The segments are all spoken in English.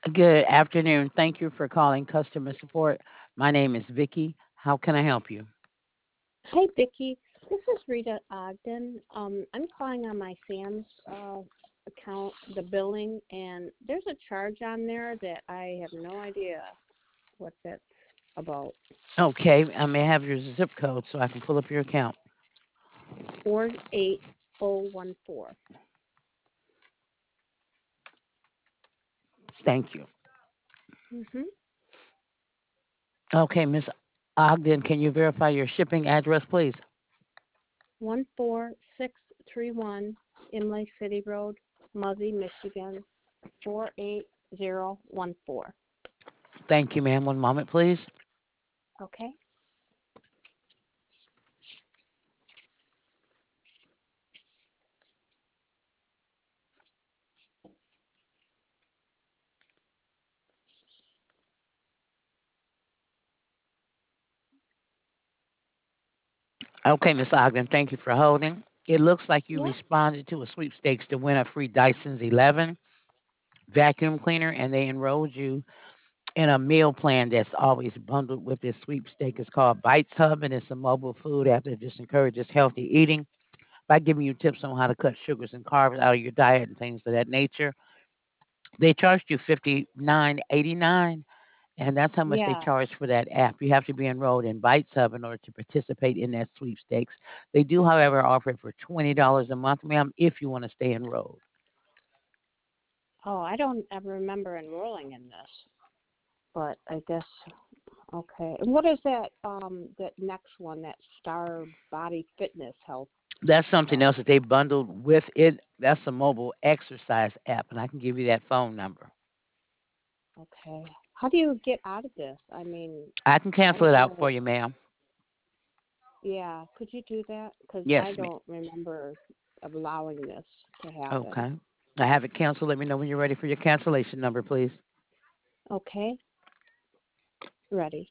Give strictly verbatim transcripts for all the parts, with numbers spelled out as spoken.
Good afternoon. Thank you for calling customer support. My name is Vicky. How can I help you? Hi, Vicki. This is Rita Ogden. Um, I'm calling on my Sam's uh, account, the billing, and there's a charge on there that I have no idea what that's about. Okay, I may have your zip code so I can pull up your account. four eight zero one four. Thank you. Mm-hmm. Okay, Miss Ogden, can you verify your shipping address, please? one four six three one Imlay City Road, Muzzy, Michigan, four eight zero one four. Thank you, ma'am. One moment, please. Okay? Okay, Miss Ogden, thank you for holding. It looks like you Yeah. responded to a sweepstakes to win a free Dyson's eleven vacuum cleaner, and they enrolled you in a meal plan that's always bundled with this sweepstake. It's called Bites Hub, and it's a mobile food app that just encourages healthy eating by giving you tips on how to cut sugars and carbs out of your diet and things of that nature. They charged you fifty nine eighty nine, and that's how much they Yeah. charge for that app. You have to be enrolled in Bites Hub in order to participate in that sweepstakes. They do, however, offer it for twenty dollars a month, ma'am, if you want to stay enrolled. Oh, I don't ever remember enrolling in this, but I guess okay. And what is that um that next one, that Star Body Fitness Health That's something Hub? else that they bundled with it. That's a mobile exercise app, and I can give you that phone number. Okay. How do you get out of this? I mean, I can I cancel it don't out for know. you, ma'am. Yeah, could you do that? Because I Yes, ma'am. don't remember allowing this to happen. Okay. I have it canceled. Let me know when you're ready for your cancellation number, please. Okay, ready.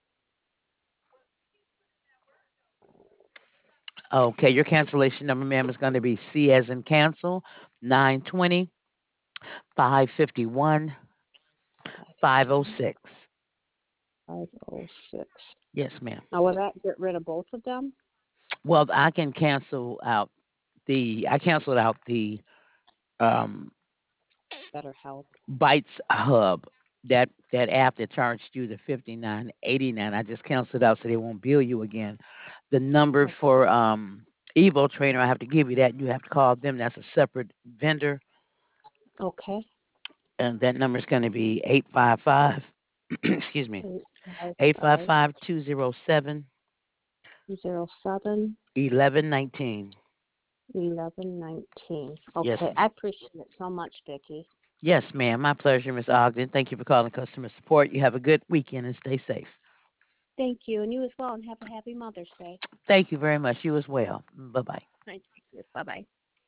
Okay, your cancellation number, ma'am, is going to be C as in cancel, nine twenty five fifty one Five five oh fifty-one, six. five oh six. Yes, ma'am. Now, will that get rid of both of them? Well, I can cancel out the I canceled out the um Better health. Bites Hub. That that app that charged you the fifty nine eighty nine. I just canceled out so they won't bill you again. The number Okay. for um Evo Trainer, I have to give you that. You have to call them. That's a separate vendor, Okay. and that number is going to be eight five five. excuse me, Eight five eight five five five two zero seven zero seven eleven nineteen. eleven nineteen. Yes, Okay, ma'am. I appreciate it so much, Vicki. Yes, ma'am. My pleasure, Miss Ogden. Thank you for calling customer support. You have a good weekend and stay safe. Thank you, and you as well, and have a happy Mother's Day. Thank you very much. You as well. Bye bye. Thank you. Bye bye.